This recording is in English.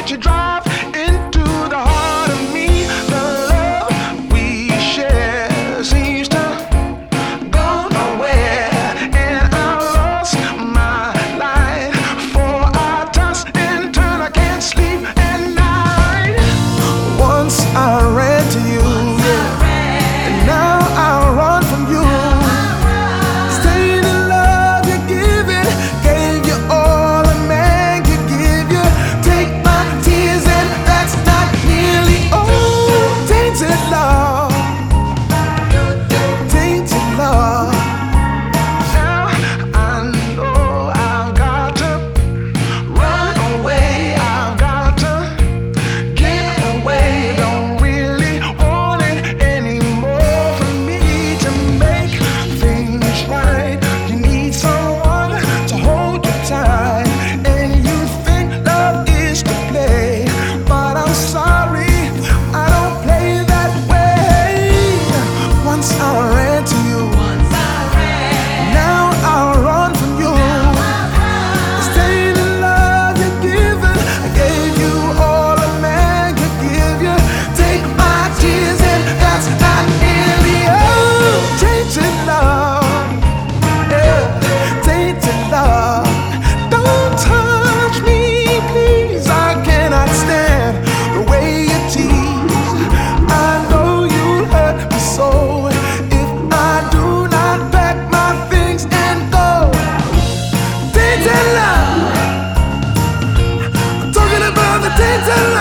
let you drive into the heart of me. The love we share seems to go nowhere, and I lost my light for I toss and turn. I can't sleep at night. Once I ran to you, and now I run from you. Staying in love you're giving, gave you all a man could give you. Take my tears and that's not nearly all. Tainted love, tainted love. Now I know I've got to run away. I've got to get away. Don't really want it anymore. For me to make things right, you need someone to hold you tight. And you think love is to play, but I'm sorry, I don't play that way. Once I ran to you, now I run from you. Staying in love you're giving, I gave you all a man could give you. Take my tears and that's not nearly all. Tainted love, yeah, tainted love. Don't touch me, please. I cannot stand the way you tease. I know you'll hurt me so if I do not pack my things and go. Tainted love, I'm talking about the tainted love.